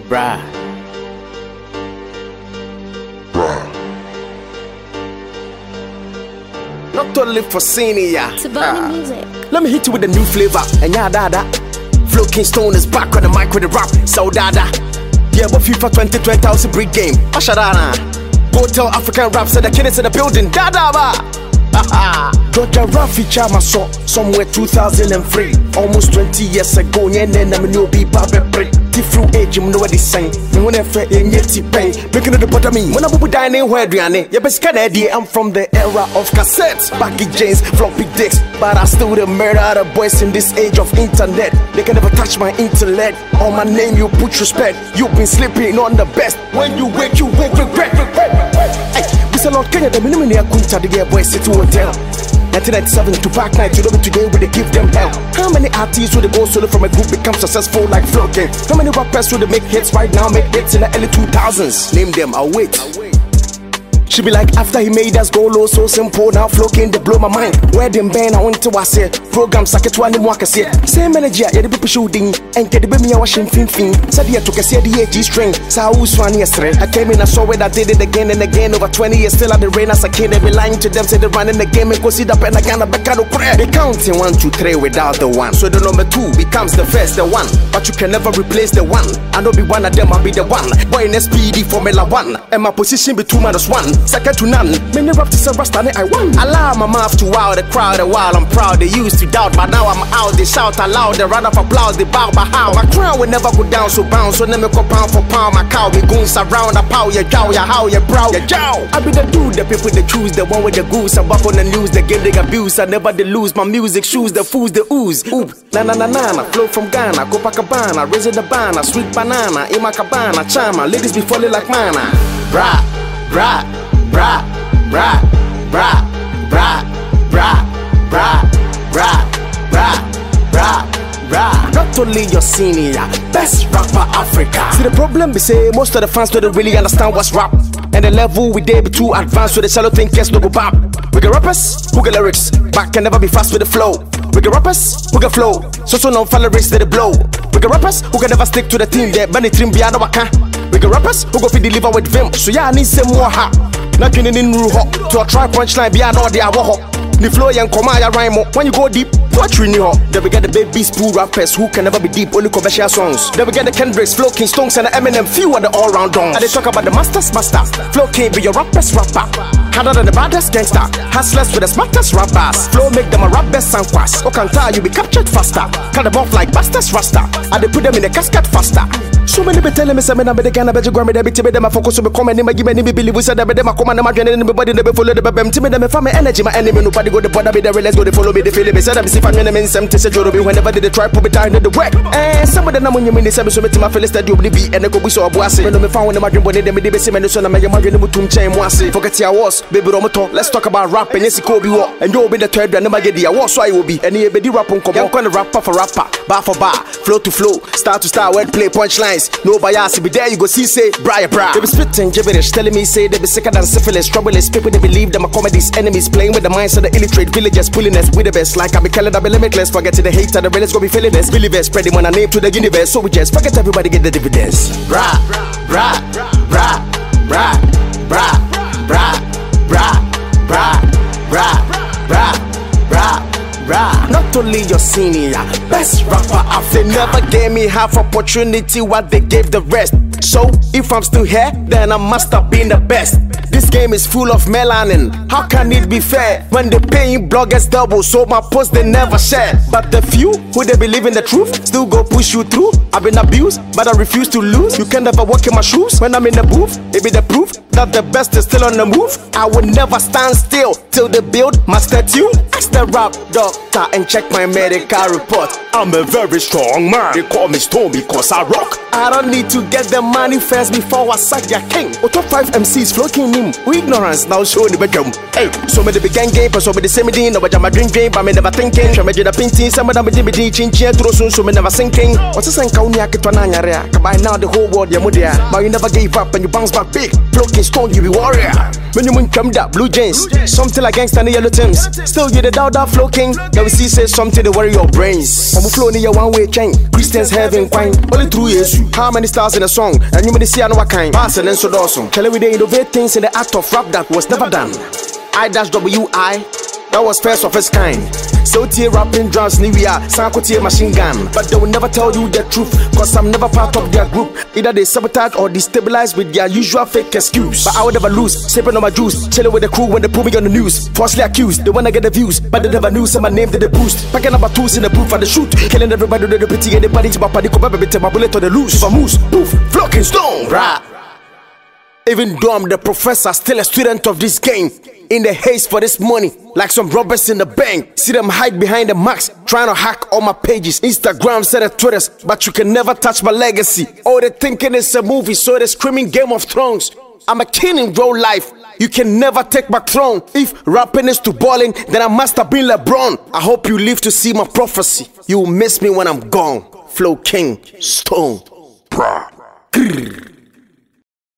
Bruh. Not only for senior. Music. Let me hit you with a new flavor. And yeah, dada. Flo Kingston is back on the mic with the rap. So dada. Yeah, but FIFA 2020 was a big game. Ashadana. Go tell African raps that the kids in the building. Dada ba. Georgia rap feature my song somewhere 2003. Almost 20 years ago. Yeah, then I'm no be babe. Through age, you know what they saying. Me when I feel in yet pain, breaking the bottom me. When I be dining where Diane, you best can idea. I'm from the era of cassettes, baggy jeans, floppy disks, but I still the murder the boys in this age of internet. They can never touch my intellect. On my name, you put respect. You've been sleeping on the best. When you wake, regret. Hey, we say Lord Kenya, the minimum near Kunta, the boys sit to hotel. 1997 to Park Night, you know me today will they give them hell. How many artists would they go solo from a group become successful like Flo King? How many rappers would they make hits right now, make hits in the early 2000s? Name them, I'll wait. She be like, after he made us go low, so simple. Now Flo King, they blow my mind. Where them band, I want to was it. Programs, I get one in Waka say. Same manager, yeah, the people shooting. And get the baby, I washing fin. Said he took a CDG string. So I was one yesterday. I came in, I saw it, I did it again and again. Over 20 years, still at the rain as a kid. They be lying to them, say they're running the game and go see the pen again. I back out of crack. They counting 1, 2, 3 without the one. So the number 2 becomes the first, the one. But you can never replace the one. I know be one of them, I'll be the one. Boy in SPD Formula 1. And my position be 2 minus 1. Second to none. Many rap to say Rasta, I won. Allow my mouth to wow the crowd a while I'm proud. They used to doubt, but now I'm out. They shout aloud, they run of applause, they bow, but how? My crown will never go down, so bounce. So never go pound for pound. My cow, me goons around, a pow, ya jow, ya how, ya brow, ya jow. I be the dude, the people they choose, the one with the goose. I'm back on the news, the game they abuse. I never they lose. My music shoes, the fools, the ooze. Oop, na na na na, flow from Ghana, Copacabana, raising the banner, sweet banana, in my cabana, chama, ladies be falling like mana. Bra, bra, bra. Bra, bra, bra, bra, bra, bra, bra, bra, bra. Not only your senior, best rapper Africa. See the problem be say most of the fans don't really understand what's rap. And the level we dey be too advanced, so the shallow thinkers no go bap. We get rappers who get lyrics, but can never be fast with the flow. We get rappers who get flow, so no follow lyrics that they blow. We get rappers who can never stick to the team, they bunny trim beyond waka. We get rappers who go fi deliver with vim, so yeah I need some more ha. Not getting in rule hop to a try punchline beyond all the hour hop. The flow and Komaya rhyme when you go deep, what you know? Then we get the baby spool rappers who can never be deep, only commercial songs. Then we get the Kendricks, Flo King, Stones, and the Eminem, few are the all-round dons. And they talk about the masters, Flo King be your rapper's rapper. Harder than the baddest gangster, hustlers with the smartest rappers. Flow make them a rap best and quas. Okanta, you be captured faster. Cut them off like bastards rasta. And they put them in the casket faster. So many be telling me, say, I'm the kind of better grammar, they be timid, them focus on me, come and give me believe we said that them come and I'm getting anybody, they follow the bam, timid, them for my energy, my enemy, nobody go to bother me, let's go to follow me, they feel me, said I'm see if I'm in them, some to say, whenever they try, put me down in the work. And some of them, when you mean, they say, so my feelings that you be, and they go be so bossy. When I'm found in my dream, when they be saying, and I'm imagining to chain once. Forget your was, baby, let's talk about rap, and yes, it could be what, and you'll be the third, and never get the award, so I will be, and you be the rap on come on, kind of rapper for rapper, bar for bar, flow to flow, start to start, wordplay, punchlines, no bias. Be there, you go see, say, bra. They be spitting gibberish, telling me, say, they be sicker than syphilis, troubleless. People, they believe them are comedies, enemies, playing with the minds of the illiterate villagers, pulling us with the best. Like I be killing, I be limitless. Forget to the hater, the realest go be feeling this. Believers, spreading when I name to the universe. So we just forget everybody get the dividends. Bra, bra, bra, bra, bra, bra, bra, bra, bra, bra, bra. Not only your senior, best rapper Africa. They never gave me half opportunity what they gave the rest. So if I'm still here, then I must have been the best. This game is full of melanin. How can it be fair when they paying bloggers double? So my posts they never share. But the few who they believe in the truth still go push you through. I've been abused, but I refuse to lose. You can never walk in my shoes when I'm in the booth. It be the proof that the best is still on the move. I will never stand still till they build my statue. Ask the rap doctor and check my medical report. I'm a very strong man. They call me Stone because I rock. I don't need to get the money first before I sack their king. Oh, top 5 MCs flocking him. With ignorance now show the bedroom. Hey, so me the began game, so me the same thing. No, but I'm a drink game, but me never thinking. Try me the painting, some of them be the chin chin through soon, so me never sinking. What's this encounter? By now the whole world, you're mudia. But you never gave up and you bounce back big. Flocking Stone, you be warrior. When you come that blue jeans, something like gangsta in the yellow Timbs. Still you the Dowda Flow King. Now we see say something to worry your brains. I'm flow near one way chain. Christians having quine. Only through years. How many stars in a song? And you may see another kind. Pass and so awesome. Tell we they innovate things in the act of rap that was never done. I-WI. That was first of its kind. So tear rapping drums, Nivea, Sanko tear machine gun. But they will never tell you the truth, cause I'm never part of their group. Either they sabotage or destabilize with their usual fake excuse. But I would never lose, sipping on my juice, chilling with the crew when they put me on the news. Falsely accused, they wanna get the views, but they never knew, so my name did the boost. Packing up my tools in the booth for the shoot. Killing everybody with the pity, anybody to my party, come back, my bullet on the loose. If I moose, poof, Flow King Stone, rah. Even though I'm the professor, still a student of this game. In the haste for this money, like some robbers in the bank. See them hide behind the masks, trying to hack all my pages. Instagram, set of Twitters, but you can never touch my legacy. Oh, they thinking it's a movie, so they're screaming Game of Thrones. I'm a king in real life. You can never take my throne. If rapping is to balling, then I must have been LeBron. I hope you live to see my prophecy. You will miss me when I'm gone. Flow King Stone. Grrr.